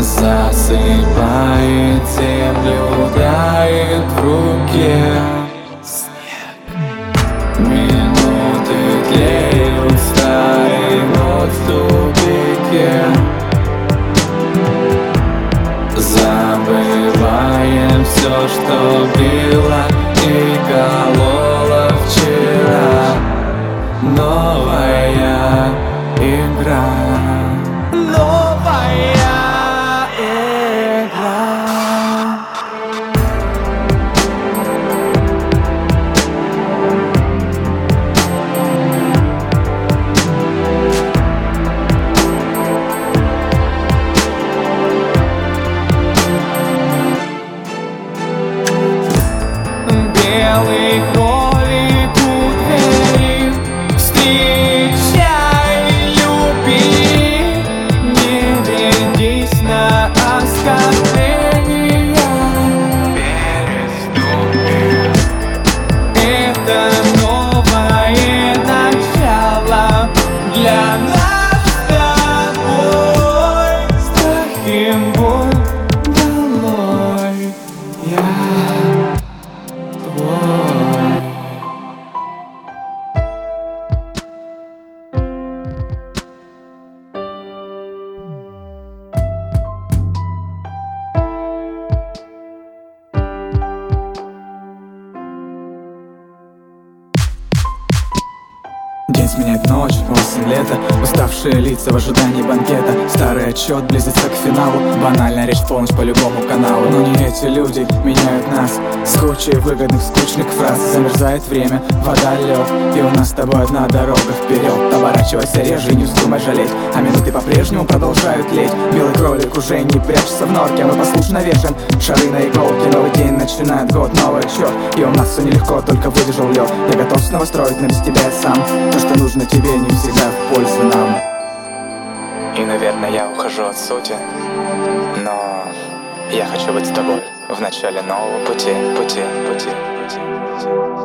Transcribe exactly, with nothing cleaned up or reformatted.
засыпает землю, тает в руке снег. Минуты тлеют, старый год в тупике. Забываем все, что было и кололо вчера. Новая игра. Новая игра. Белый кролик у двери, встречай, люби, не ведись на оскорбления. Переступи. Это новое начало для нас с тобой. Страх и боль долой. Я твой. День сменяет ночь, осень, лето, уставшие лица в ожидании банкета. Старый отчет близится к финалу, банальная речь в полночь по любому каналу. Но не эти люди меняют нас с кучей выгодных, скучных фраз. Замерзает время, вода, лед, и у нас с тобой одна дорога вперед. Оборачивайся реже и не вздумай жалеть, а минуты по-прежнему продолжают леть. Белый кролик уже не прячется в норке, мы послушно вешаем шары на иголке. Новый день начинает год, новый отчет, и у нас все нелегко, только выдержал лед. Я готов снова строить, но без тебя я сам. То, что нужно тебе, не всегда в пользу нам. И, наверное, я ухожу от сути, но я хочу быть с тобой в начале нового пути, пути, пути, пути, пути.